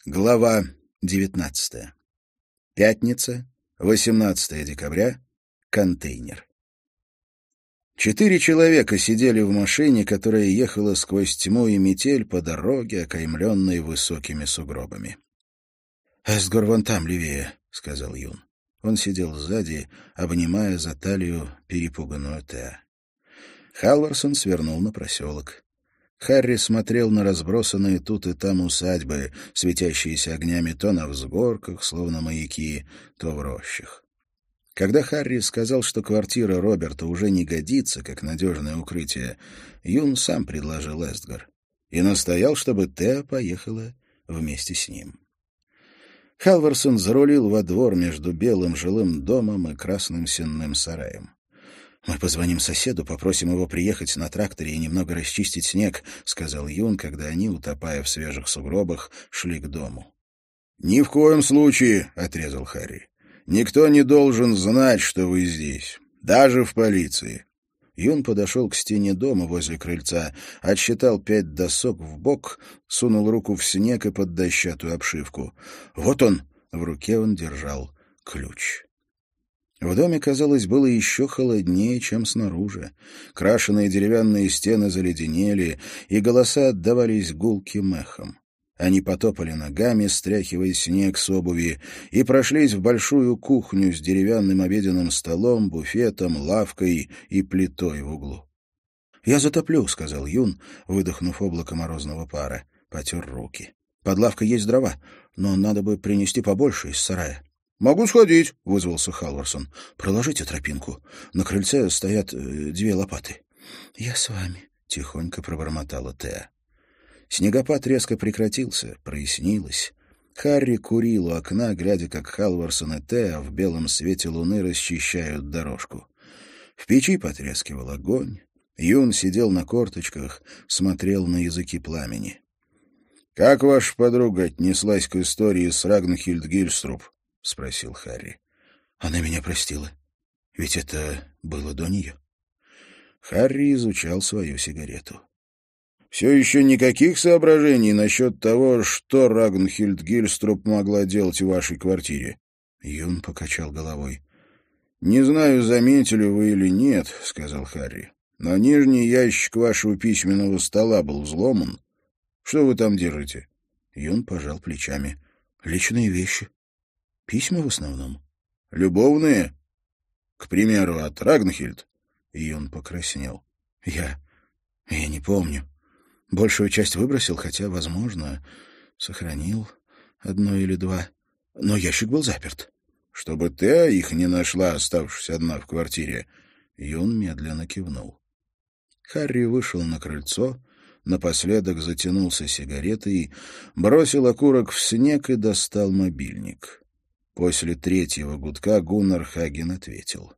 Глава 19. Пятница, 18 декабря. Контейнер. 4 человека сидели в машине, которая ехала сквозь тьму и метель по дороге, окаймленной высокими сугробами. «Эстгор вон там, левее», — сказал Юн. Он сидел сзади, обнимая за талию перепуганную Теа. Халварсон свернул на проселок. Харри смотрел на разбросанные тут и там усадьбы, светящиеся огнями то на взгорках, словно маяки, то в рощах. Когда Харри сказал, что квартира Роберта уже не годится, как надежное укрытие, Юн сам предложил Эстгар и настоял, чтобы Теа поехала вместе с ним. Халварсон зарулил во двор между белым жилым домом и красным сенным сараем. «Мы позвоним соседу, попросим его приехать на тракторе и немного расчистить снег», — сказал Юн, когда они, утопая в свежих сугробах, шли к дому. «Ни в коем случае», — отрезал Харри. «Никто не должен знать, что вы здесь, даже в полиции». Юн подошел к стене дома возле крыльца, отсчитал 5 досок вбок, сунул руку в снег и под дощатую обшивку. «Вот он!» — в руке он держал ключ. В доме, казалось, было еще холоднее, чем снаружи. Крашеные деревянные стены заледенели, и голоса отдавались гулким эхом. Они потопали ногами, стряхивая снег с обуви, и прошлись в большую кухню с деревянным обеденным столом, буфетом, лавкой и плитой в углу. «Я затоплю», — сказал Юн, выдохнув облако морозного пара. Потер руки. «Под лавкой есть дрова, но надо бы принести побольше из сарая». «Могу сходить», — вызвался Халварсон. «Проложите тропинку. На крыльце стоят 2 лопаты». «Я с вами», — тихонько пробормотала Теа. Снегопад резко прекратился, прояснилось. Харри курил у окна, глядя, как Халварсон и Теа в белом свете луны расчищают дорожку. В печи потрескивал огонь. Юн сидел на корточках, смотрел на языки пламени. «Как ваша подруга отнеслась к истории с Рагнхильд Гильструб?» — спросил Харри. «Она меня простила. Ведь это было до нее». Харри изучал свою сигарету. «Все еще никаких соображений насчет того, что Рагнхильд Гильструб могла делать в вашей квартире?» Юн покачал головой. «Не знаю, заметили вы или нет, — сказал Харри, — но нижний ящик вашего письменного стола был взломан. Что вы там держите?» Юн пожал плечами. «Личные вещи. Письма в основном». «Любовные? К примеру, от Рагнхильд?» И он покраснел. Я не помню. Большую часть выбросил, хотя, возможно, сохранил 1 или 2. Но ящик был заперт». «Чтобы ты их не нашла, оставшись одна в квартире?» Юн медленно кивнул. Харри вышел на крыльцо, напоследок затянулся сигаретой, бросил окурок в снег и достал мобильник. После 3-го гудка Гуннар Хаген ответил.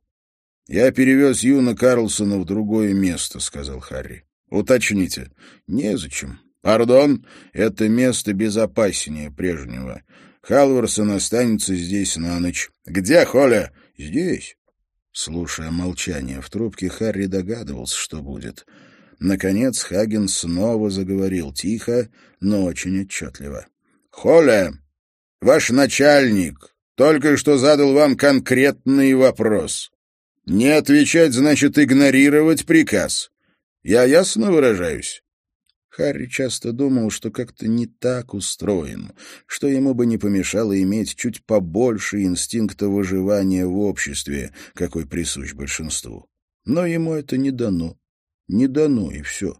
«Я перевез Юна Карлсона в другое место», — сказал Харри. «Уточните». «Незачем». «Пардон, это место безопаснее прежнего. Халварсон останется здесь на ночь». «Где Холя?» «Здесь». Слушая молчание в трубке, Харри догадывался, что будет. Наконец Хаген снова заговорил тихо, но очень отчетливо. «Холя, ваш начальник только что задал вам конкретный вопрос. Не отвечать значит игнорировать приказ. Я ясно выражаюсь?» Харри часто думал, что как-то не так устроен, что ему бы не помешало иметь чуть побольше инстинкта выживания в обществе, какой присущ большинству. Но ему это не дано. Не дано, и все.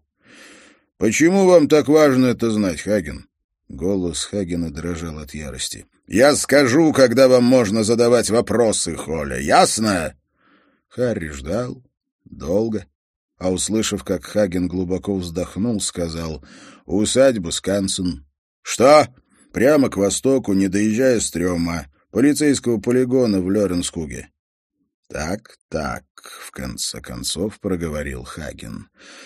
«Почему вам так важно это знать, Хаген?» Голос Хагена дрожал от ярости. «Я скажу, когда вам можно задавать вопросы, Холя. Ясно?» Харри ждал. Долго. А услышав, как Хаген глубоко вздохнул, сказал: «Усадьба Скансен». «Что?» «Прямо к востоку, не доезжая Стрёма, полицейского полигона в Лёренскуге». «Так, в конце концов проговорил Хаген.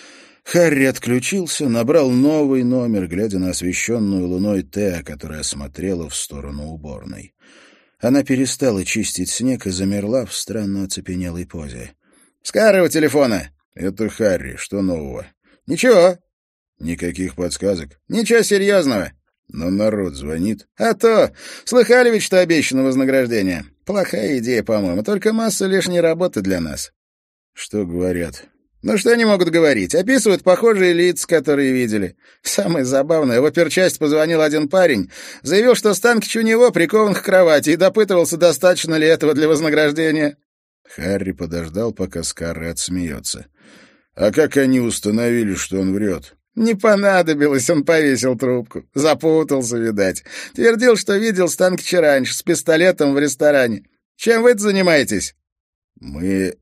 Харри отключился, набрал новый номер, глядя на освещенную луной Теа, которая смотрела в сторону уборной. Она перестала чистить снег и замерла в странно оцепенелой позе. «С карого телефона?» «Это Харри. Что нового?» «Ничего». «Никаких подсказок?» «Ничего серьезного». Но народ звонит. А то! Слыхали ведь, что обещано вознаграждение? Плохая идея, по-моему, только масса лишней работы для нас. Что говорят? Ну, что они могут говорить? Описывают похожие лица, которые видели. Самое забавное, в оперчасть позвонил один парень, заявил, что Станкич у него прикован к кровати и допытывался, достаточно ли этого для вознаграждения. Харри подождал, пока Скарре отсмеется. А как они установили, что он врет? Не понадобилось, он повесил трубку. Запутался, видать. Твердил, что видел Станкича раньше, с пистолетом в ресторане. Чем вы-то занимаетесь? Мы...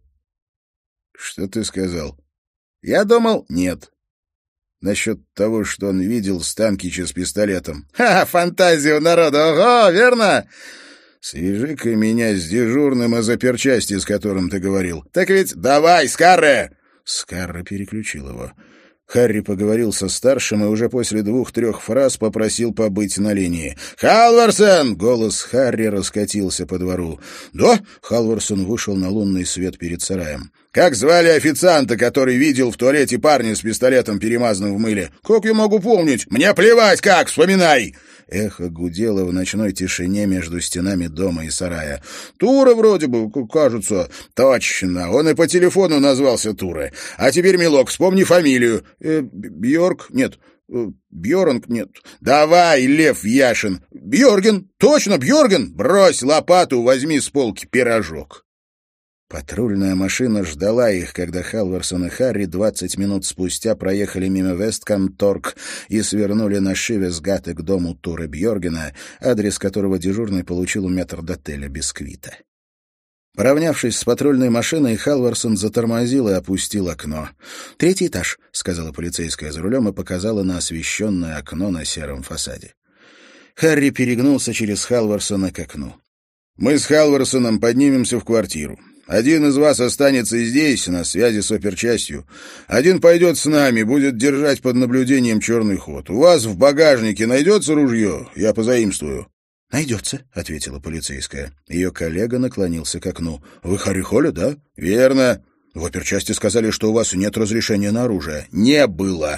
Что ты сказал? Я думал, нет. Насчет того, что он видел Станкича с пистолетом. Ха, фантазия у народа, ого, верно? Свяжи-ка меня с дежурным из оперчасти, с которым ты говорил. Так ведь давай, Скарре! Скарре переключил его. Харри поговорил со старшим и уже после 2-3 фраз попросил побыть на линии. «Халварсон!» — голос Харри раскатился по двору. «Да?» — Халварсон вышел на лунный свет перед сараем. «Как звали официанта, который видел в туалете парня с пистолетом, перемазанным в мыле?» «Как я могу помнить?» «Мне плевать как! Вспоминай!» Эхо гудело в ночной тишине между стенами дома и сарая. «Тура вроде бы, кажется». «Точно, он и по телефону назвался Тура. А теперь, милок, вспомни фамилию». «Бьорк? Нет. Бьорнг? Нет. Давай, Лев Яшин». «Бьорген! Точно, Бьорген! Брось лопату, возьми с полки пирожок». Патрульная машина ждала их, когда Халварсон и Харри 20 минут спустя проехали мимо Весткамторг и свернули на Шивесгате к дому Туре Бьоргена, адрес которого дежурный получил у метрдотеля Бисквита. Поравнявшись с патрульной машиной, Халварсон затормозил и опустил окно. «Третий этаж», — сказала полицейская за рулем и показала на освещенное окно на сером фасаде. Харри перегнулся через Халварсона к окну. «Мы с Халварсоном поднимемся в квартиру. Один из вас останется здесь, на связи с оперчастью. Один пойдет с нами, будет держать под наблюдением черный ход. У вас в багажнике найдется ружье? Я позаимствую». «Найдется», — ответила полицейская. Ее коллега наклонился к окну. «Вы Харри Холли, да?» «Верно. В оперчасти сказали, что у вас нет разрешения на оружие». «Не было».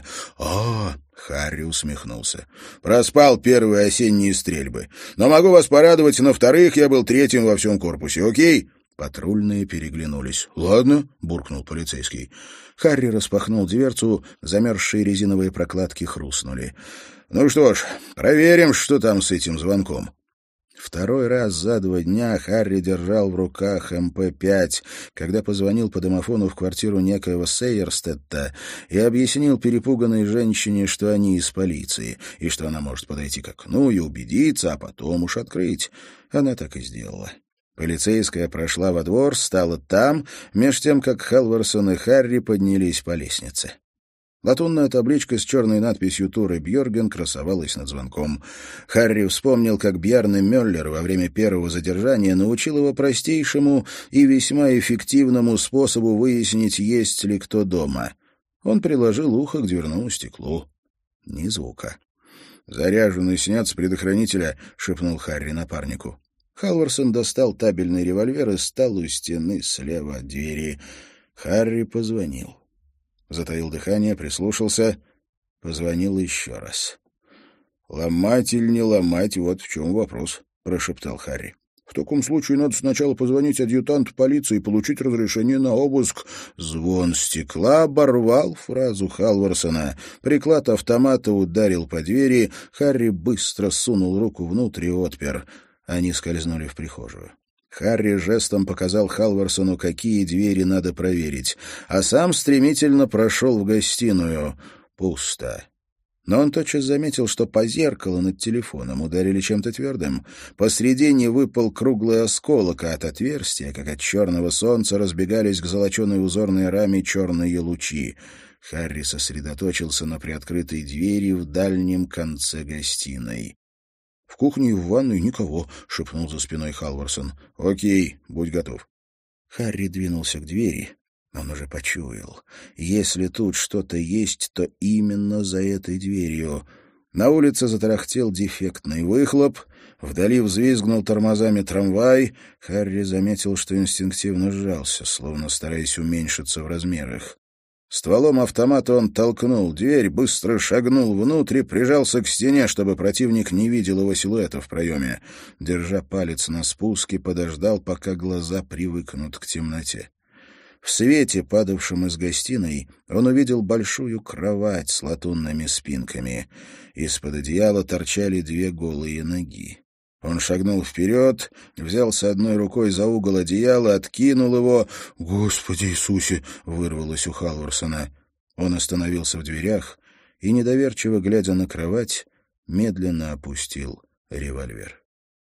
Харри усмехнулся. «Проспал первые осенние стрельбы. Но могу вас порадовать, на вторых я был третьим во всем корпусе. Окей?» Патрульные переглянулись. «Ладно», — буркнул полицейский. Харри распахнул дверцу, замерзшие резиновые прокладки хрустнули. «Ну что ж, проверим, что там с этим звонком». Второй раз за 2 дня Харри держал в руках МП-5, когда позвонил по домофону в квартиру некоего Сейерстетта и объяснил перепуганной женщине, что они из полиции, и что она может подойти к окну и убедиться, а потом уж открыть. Она так и сделала. Полицейская прошла во двор, стала там, меж тем, как Халварсон и Харри поднялись по лестнице. Латунная табличка с черной надписью «Туре Бьорген» красовалась над звонком. Харри вспомнил, как Бьярне Мюллер во время первого задержания научил его простейшему и весьма эффективному способу выяснить, есть ли кто дома. Он приложил ухо к дверному стеклу. Ни звука. «Заряженный снят с предохранителя», — шепнул Харри напарнику. Халварсон достал табельный револьвер и стал у стены слева от двери. Харри позвонил. Затаил дыхание, прислушался. Позвонил еще раз. «Ломать или не ломать, вот в чем вопрос», — прошептал Харри. «В таком случае надо сначала позвонить адъютанту полиции и получить разрешение на обыск». Звон стекла оборвал фразу Халварсона. Приклад автомата ударил по двери. Харри быстро сунул руку внутрь и отпер. Они скользнули в прихожую. Харри жестом показал Халварсону, какие двери надо проверить, а сам стремительно прошел в гостиную. Пусто. Но он тотчас заметил, что по зеркалу над телефоном ударили чем-то твердым. Посредине выпал круглый осколок, а от отверстия, как от черного солнца, разбегались к золоченой узорной раме черные лучи. Харри сосредоточился на приоткрытой двери в дальнем конце гостиной. «В кухне и в ванной никого», — шепнул за спиной Халварсон. «Окей, будь готов». Харри двинулся к двери. Он уже почуял. Если тут что-то есть, то именно за этой дверью. На улице затарахтел дефектный выхлоп. Вдали взвизгнул тормозами трамвай. Харри заметил, что инстинктивно сжался, словно стараясь уменьшиться в размерах. Стволом автомата он толкнул дверь, быстро шагнул внутрь и прижался к стене, чтобы противник не видел его силуэта в проеме. Держа палец на спуске, подождал, пока глаза привыкнут к темноте. В свете, падавшем из гостиной, он увидел большую кровать с латунными спинками. Из-под одеяла торчали 2 голые ноги. Он шагнул вперед, взялся одной рукой за угол одеяла, откинул его. «Господи Иисусе!» — вырвалось у Халварсона. Он остановился в дверях и, недоверчиво глядя на кровать, медленно опустил револьвер.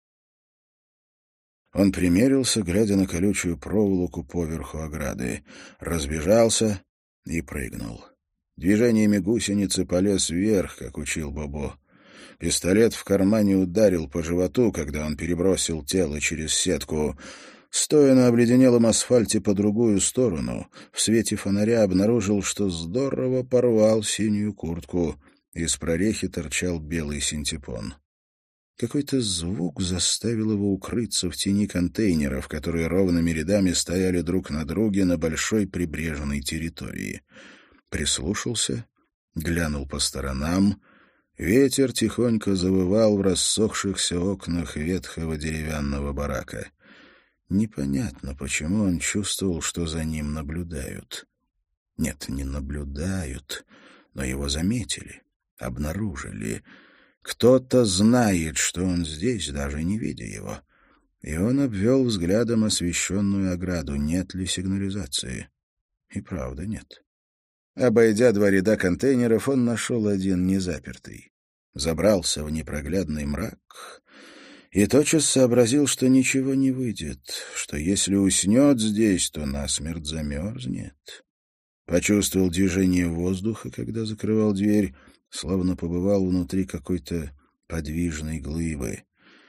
Он примерился, глядя на колючую проволоку поверху ограды, разбежался и прыгнул. Движениями гусеницы полез вверх, как учил Бобо. Пистолет в кармане ударил по животу, когда он перебросил тело через сетку. Стоя на обледенелом асфальте по другую сторону, в свете фонаря обнаружил, что здорово порвал синюю куртку. Из прорехи торчал белый синтепон. Какой-то звук заставил его укрыться в тени контейнеров, которые ровными рядами стояли друг на друге на большой прибрежной территории. Прислушался, глянул по сторонам. Ветер тихонько завывал в рассохшихся окнах ветхого деревянного барака. Непонятно, почему он чувствовал, что за ним наблюдают. Нет, не наблюдают, но его заметили, обнаружили. Кто-то знает, что он здесь, даже не видя его. И он обвел взглядом освещенную ограду. Нет ли сигнализации? И правда нет. Обойдя 2 ряда контейнеров, он нашел один незапертый. Забрался в непроглядный мрак и тотчас сообразил, что ничего не выйдет, что если уснет здесь, то насмерть замерзнет. Почувствовал движение воздуха, когда закрывал дверь, словно побывал внутри какой-то подвижной глыбы.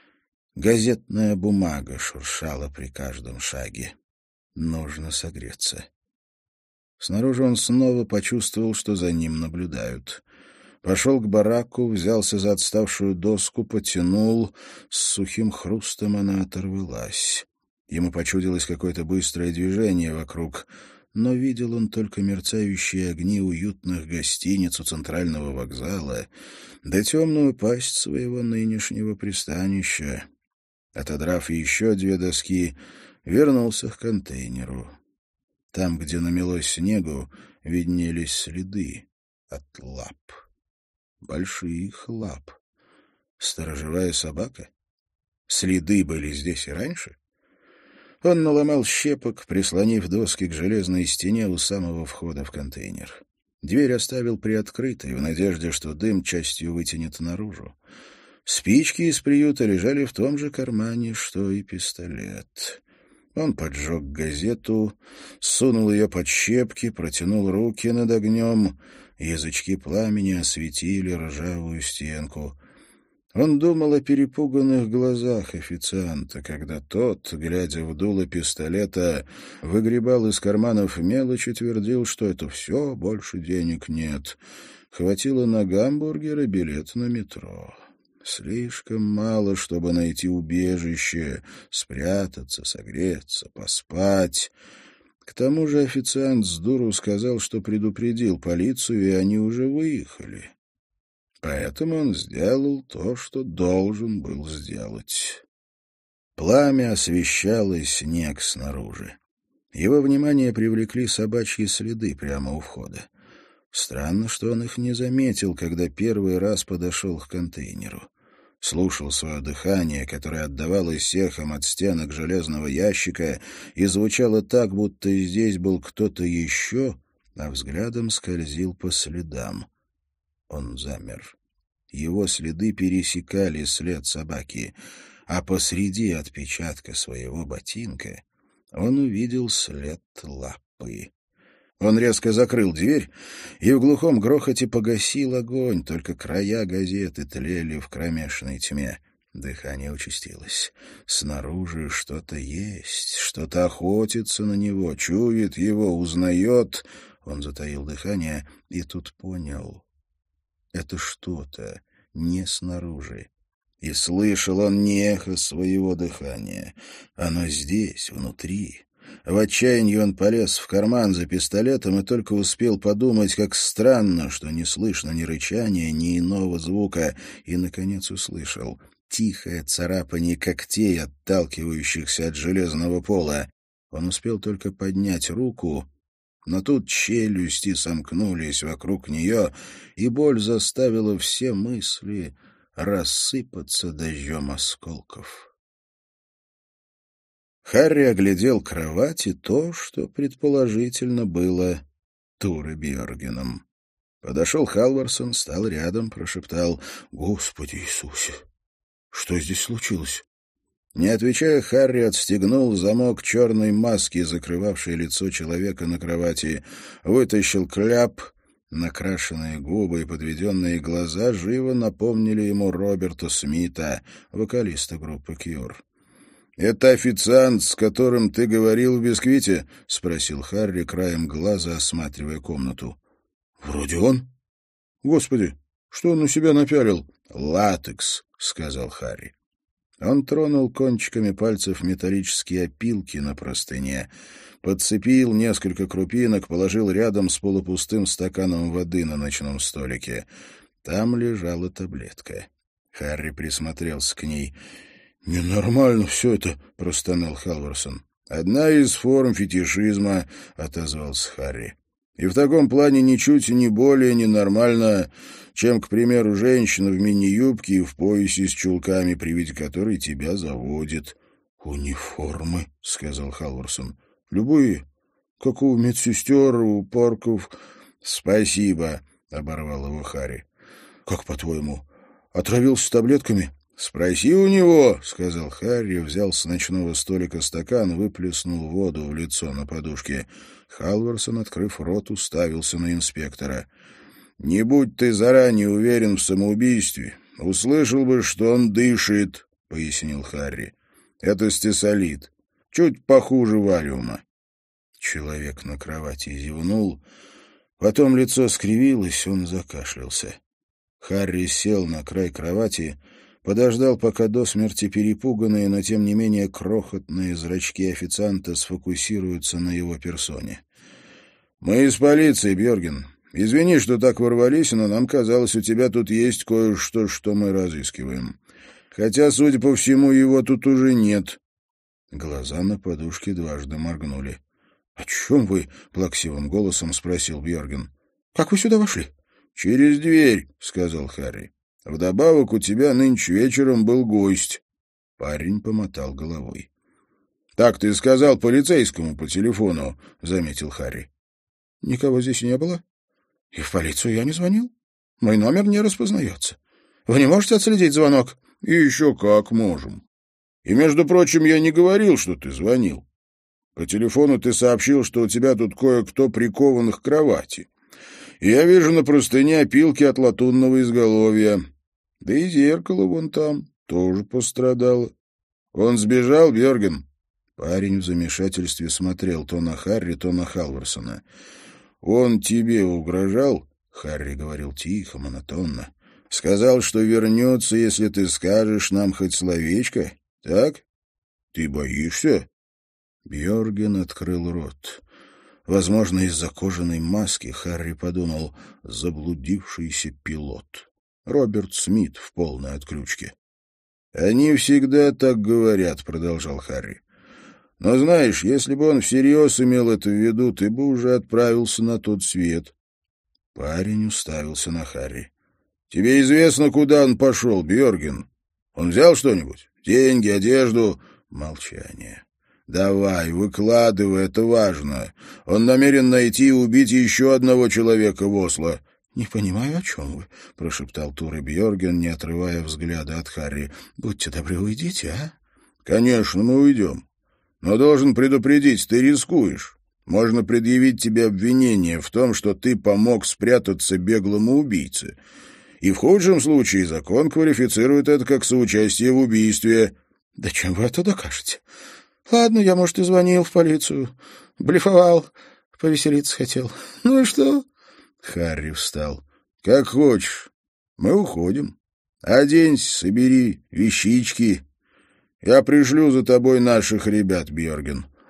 Газетная бумага шуршала при каждом шаге. Нужно согреться. Снаружи он снова почувствовал, что за ним наблюдают. Пошел к бараку, взялся за отставшую доску, потянул. С сухим хрустом она оторвалась. Ему почудилось какое-то быстрое движение вокруг, но видел он только мерцающие огни уютных гостиниц у центрального вокзала, да темную пасть своего нынешнего пристанища. Отодрав еще 2 доски, вернулся к контейнеру. Там, где намело снегу, виднелись следы от лап. Больших лап. Сторожевая собака? Следы были здесь и раньше? Он наломал щепок, прислонив доски к железной стене у самого входа в контейнер. Дверь оставил приоткрытой, в надежде, что дым частью вытянет наружу. Спички из приюта лежали в том же кармане, что и пистолет. Он поджег газету, сунул ее под щепки, протянул руки над огнем. Язычки пламени осветили ржавую стенку. Он думал о перепуганных глазах официанта, когда тот, глядя в дуло пистолета, выгребал из карманов мелочь и твердил, что это все, больше денег нет. Хватило на гамбургер и билет на метро. Слишком мало, чтобы найти убежище, спрятаться, согреться, поспать. К тому же официант с дуру сказал, что предупредил полицию, и они уже выехали. Поэтому он сделал то, что должен был сделать. Пламя освещало снег снаружи. Его внимание привлекли собачьи следы прямо у входа. Странно, что он их не заметил, когда первый раз подошел к контейнеру. Слушал свое дыхание, которое отдавалось эхом от стенок железного ящика и звучало так, будто здесь был кто-то еще, а взглядом скользил по следам. Он замер. Его следы пересекали след собаки, а посреди отпечатка своего ботинка он увидел след лапы. Он резко закрыл дверь и в глухом грохоте погасил огонь, только края газеты тлели в кромешной тьме. Дыхание участилось. Снаружи что-то есть, что-то охотится на него, чует его, узнает. Он затаил дыхание и тут понял. Это что-то не снаружи. И слышал он не эхо своего дыхания. Оно здесь, внутри. В отчаянии он полез в карман за пистолетом и только успел подумать, как странно, что не слышно ни рычания, ни иного звука, и, наконец, услышал тихое царапание когтей, отталкивающихся от железного пола. Он успел только поднять руку, но тут челюсти сомкнулись вокруг нее, и боль заставила все мысли рассыпаться дождем осколков. Харри оглядел кровать и то, что предположительно было Туре Бьоргеном. Подошел Халварсон, стал рядом, прошептал: «Господи Иисусе! Что здесь случилось?» Не отвечая, Харри отстегнул замок черной маски, закрывавшей лицо человека на кровати, вытащил кляп. Накрашенные губы и подведенные глаза живо напомнили ему Роберта Смита, вокалиста группы «Кьюр». «Это официант, с которым ты говорил в бисквите?» — спросил Харри, краем глаза осматривая комнату. «Вроде он. Господи, что он на себя напялил?» «Латекс», — сказал Харри. Он тронул кончиками пальцев металлические опилки на простыне, подцепил несколько крупинок, положил рядом с полупустым стаканом воды на ночном столике. Там лежала таблетка. Харри присмотрелся к ней. «Ненормально все это», — простонал Халварсон. «Одна из форм фетишизма», — отозвался Харри. «И в таком плане ничуть не более ненормально, чем, к примеру, женщина в мини-юбке и в поясе с чулками, при виде которой тебя заводит». «Униформы», — сказал Халварсон. «Любые, как у медсестер, у парков». «Спасибо», — оборвал его Харри. «Как, по-твоему, отравился таблетками?» «Спроси у него», — сказал Харри, взял с ночного столика стакан, выплеснул воду в лицо на подушке. Халварсон, открыв рот, уставился на инспектора. «Не будь ты заранее уверен в самоубийстве, услышал бы, что он дышит», — пояснил Харри. «Это стесолит. Чуть похуже валиума». Человек на кровати зевнул, потом лицо скривилось, он закашлялся. Харри сел на край кровати, подождал, пока до смерти перепуганные, но тем не менее крохотные зрачки официанта сфокусируются на его персоне. «Мы из полиции, Бьорген. Извини, что так ворвались, но нам казалось, у тебя тут есть кое-что, что мы разыскиваем. Хотя, судя по всему, его тут уже нет». Глаза на подушке дважды моргнули. «О чем вы?» — плаксивым голосом спросил Бьорген. «Как вы сюда вошли?» «Через дверь», — сказал Харри. «Вдобавок у тебя нынче вечером был гость». Парень помотал головой. «Так ты сказал полицейскому по телефону», — заметил Харри. «Никого здесь не было. И в полицию я не звонил. Мой номер не распознается. Вы не можете отследить звонок?» «И еще как можем. И, между прочим, я не говорил, что ты звонил. По телефону ты сообщил, что у тебя тут кое-кто прикован к кровати. И я вижу на простыне опилки от латунного изголовья. Да и зеркало вон там тоже пострадало. Он сбежал, Бьорген?» Парень в замешательстве смотрел то на Харри, то на Халварсона. «Он тебе угрожал?» — Харри говорил тихо, монотонно. «Сказал, что вернется, если ты скажешь нам хоть словечко, так? Ты боишься?» Бьорген открыл рот. Возможно, из-за кожаной маски Харри подумал: заблудившийся пилот. Роберт Смит в полной отключке. «Они всегда так говорят», — продолжал Харри. «Но знаешь, если бы он всерьез имел это в виду, ты бы уже отправился на тот свет». Парень уставился на Харри. «Тебе известно, куда он пошел, Бьорген? Он взял что-нибудь? Деньги, одежду?» Молчание. «Давай, выкладывай, это важно. Он намерен найти и убить еще одного человека в Осло». «Не понимаю, о чем вы», — прошептал Туре Бьорген, не отрывая взгляда от Харри. «Будьте добры, уйдите, а?» «Конечно, мы уйдем. Но должен предупредить, ты рискуешь. Можно предъявить тебе обвинение в том, что ты помог спрятаться беглому убийце. И в худшем случае закон квалифицирует это как соучастие в убийстве». «Да чем вы это докажете? Ладно, я, может, и звонил в полицию. Блефовал, повеселиться хотел. Ну и что?» Харри встал. «Как хочешь. Мы уходим. Оденься, собери вещички. Я пришлю за тобой наших ребят, Бьорген».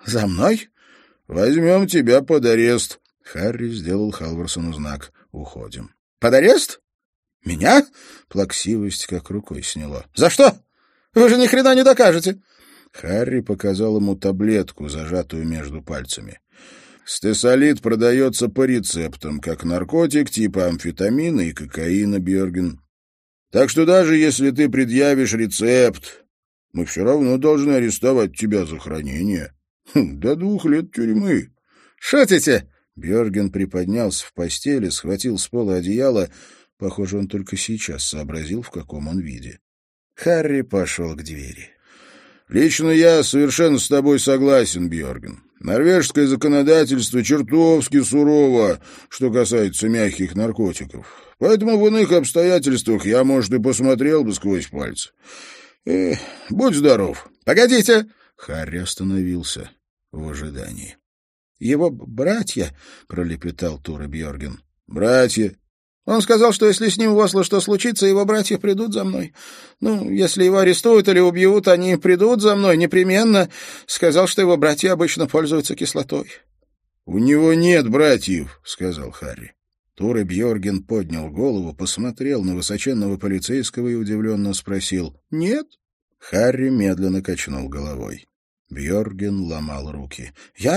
За мной? Возьмем тебя под арест. Харри сделал Халварсону знак. Уходим. Под арест? Меня? Плаксивость как рукой сняло. За что? Вы же ни хрена не докажете. Харри показал ему таблетку, зажатую между пальцами. Стесолит продается по рецептам, как наркотик типа амфетамина и кокаина, Бьорген. Так что даже если ты предъявишь рецепт, мы все равно должны арестовать тебя за хранение. До 2 лет тюрьмы. Шутите? Бьорген приподнялся в постели, схватил с пола одеяло. Похоже, он только сейчас сообразил, в каком он виде. Харри пошел к двери. «Лично я совершенно с тобой согласен, Бьорген. Норвежское законодательство чертовски сурово, что касается мягких наркотиков. Поэтому в иных обстоятельствах я, может, и посмотрел бы сквозь пальцы. Будь здоров». «Погодите!» Харри остановился в ожидании. «Его братья», — пролепетал Туре Бьорген. «Братья». Он сказал, что если с ним в Осло что случится, его братья придут за мной. Ну, если его арестуют или убьют, они придут за мной непременно. Сказал, что его братья обычно пользуются кислотой. — У него нет братьев, — сказал Харри. Туре Бьорген поднял голову, посмотрел на высоченного полицейского и удивленно спросил: «Нет?» Харри медленно качнул головой. Бьорген ломал руки.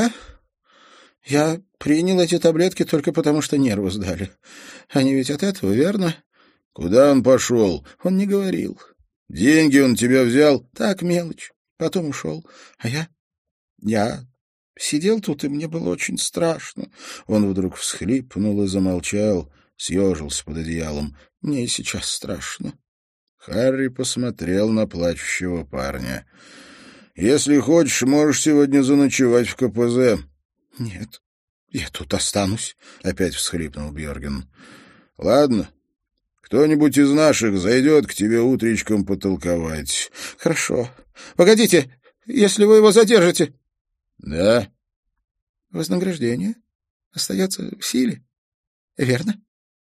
Я принял эти таблетки только потому, что нервы сдали. Они ведь от этого, верно? Куда он пошел? Он не говорил. Деньги он тебя взял? Так, мелочь. Потом ушел. А я сидел тут, и мне было очень страшно. Он вдруг всхлипнул и замолчал, съежился под одеялом. Мне и сейчас страшно. Харри посмотрел на плачущего парня. «Если хочешь, можешь сегодня заночевать в КПЗ». «Нет, я тут останусь», — опять всхлипнул Бьорген. «Ладно, кто-нибудь из наших зайдет к тебе утречком потолковать». «Хорошо. Погодите, если вы его задержите». «Да». «Вознаграждение остается в силе, верно?»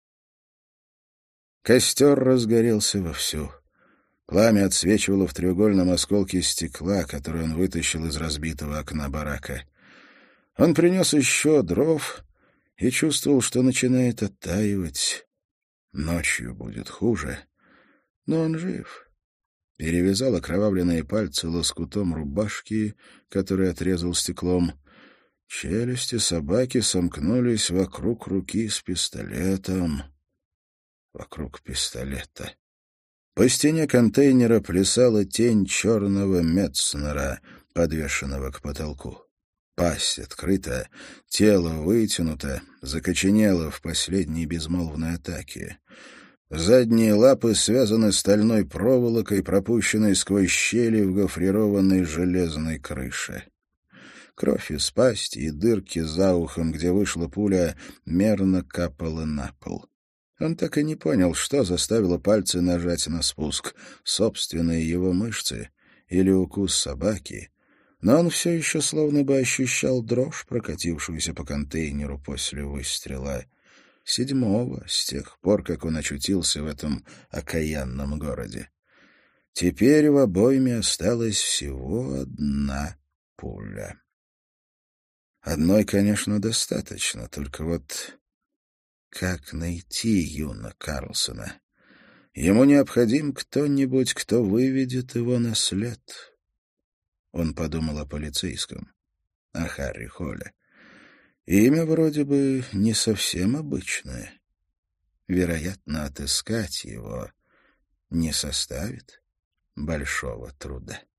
Костер разгорелся вовсю. Пламя отсвечивало в треугольном осколке стекла, который он вытащил из разбитого окна барака. Он принес еще дров и чувствовал, что начинает оттаивать. Ночью будет хуже, но он жив. Перевязал окровавленные пальцы лоскутом рубашки, который отрезал стеклом. Челюсти собаки сомкнулись вокруг руки с пистолетом. Вокруг пистолета. По стене контейнера плясала тень черного Метцнера, подвешенного к потолку. Пасть открыта, тело вытянуто, закоченело в последней безмолвной атаке. Задние лапы связаны стальной проволокой, пропущенной сквозь щели в гофрированной железной крыше. Кровь из пасти и дырки за ухом, где вышла пуля, мерно капала на пол. Он так и не понял, что заставило пальцы нажать на спуск — собственные его мышцы или укус собаки. Но он все еще словно бы ощущал дрожь, прокатившуюся по контейнеру после выстрела. 7-го, с тех пор, как он очутился в этом окаянном городе. Теперь в обойме осталась всего одна пуля. Одной, конечно, достаточно, только вот как найти Юна Карлсона? Ему необходим кто-нибудь, кто выведет его на след. Он подумал о полицейском, о Харри Холле. Имя вроде бы не совсем обычное. Вероятно, отыскать его не составит большого труда.